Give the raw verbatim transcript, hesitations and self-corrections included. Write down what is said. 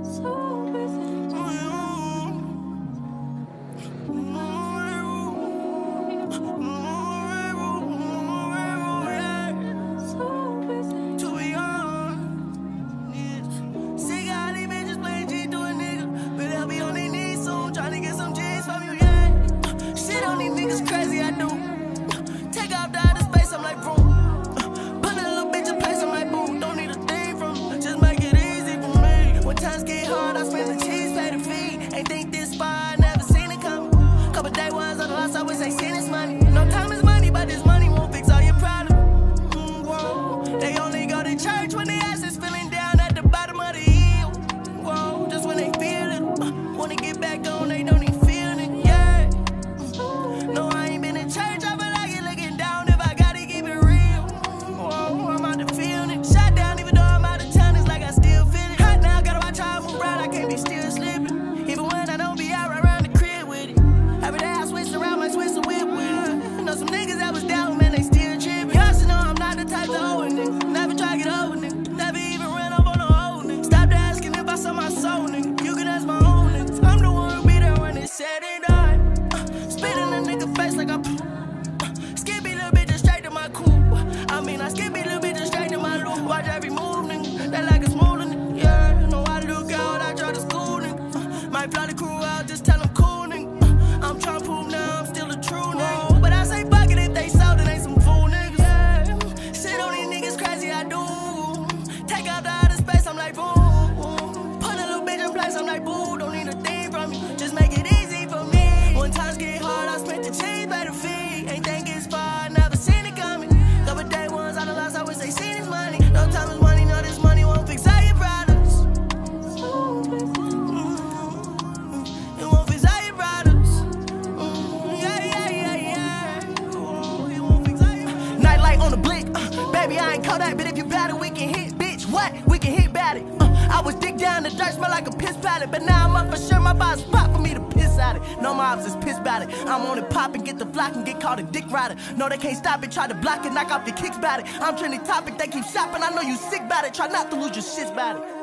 Crazy, I do. Take off the outer space, I'm like, boom. Put a little bitch in place, I'm like, boom. Don't need a thing from me, just make it easy for me. When times get hard, I spend the cheese, pay the fee. Ain't think this far, I never seen it coming. Couple day ones on the lost, I wish they seen this money. No time is money, but this money won't fix all your problems. Mm, whoa. They only go to church when their ass is feeling down at the bottom of the hill. Whoa, just when they feel it. Uh, wanna get back on, they don't even feel it. Yeah. No, I ain't been in church, I feel like it looking down if I gotta keep it real. Whoa, I'm out to feeling it. Shot down, even though I'm out of town, it's like I still feel it. Hot now, gotta watch how I move around, I can't be still slipping. Even when I don't be out right around the crib with it. Every day I switch around, might switch the whip with it. I know some niggas that was down, man, they still tripping. Y'all should know I'm not the type to hold a nigga. Never try to get over nigga. Never even ran up on no old nigga. Stop asking if I saw my soul, nigga. You can ask my own niggas. I'm the one who be there when it's said and done. Spit in a nigga face like I uh, Skippy little bitch just straight to my coupe. I mean I skippy little bitch just straight to my loop. Watch every move, nigga. They like a smooth nigga. Yeah, know how to look out, I try to school, nigga. uh, Might fly the crew out, just tell them cool, nigga. uh, I'm tryna prove now I'm still a true nigga. But I say fuck it if they sold it, ain't some fool niggas. Yeah, shit on these niggas crazy, I do. Take out the outer space, I'm like boom. Put a little bitch in place, I'm like boo. Don't need a thing from me, just make it easy for me. When times get hard, I spent the change by the fee. Ain't think it's far, never seen it coming. Couple day ones on the lost, I wish they seen this money. No time is money, no, this money won't fix all your problems. Mm-hmm. It won't fix all your problems. Mm-hmm. Yeah, yeah, yeah, yeah. Oh, it won't fix all your problems. Nightlight on the blick. Uh, baby, I ain't Kodak, but if you battle, we can hit. Bitch, what? We can hit battle. Uh, I was dick down the dirt, smell like a piss pallet. But now I'm up for sure, my boss spot for me to piss at it. No mobs is pissed about it. I'm on it pop and get the flock and get called a dick rider. No, they can't stop it, try to block it, knock off your kicks about it. I'm trending topic, they keep shopping, I know you sick about it. Try not to lose your shits about it.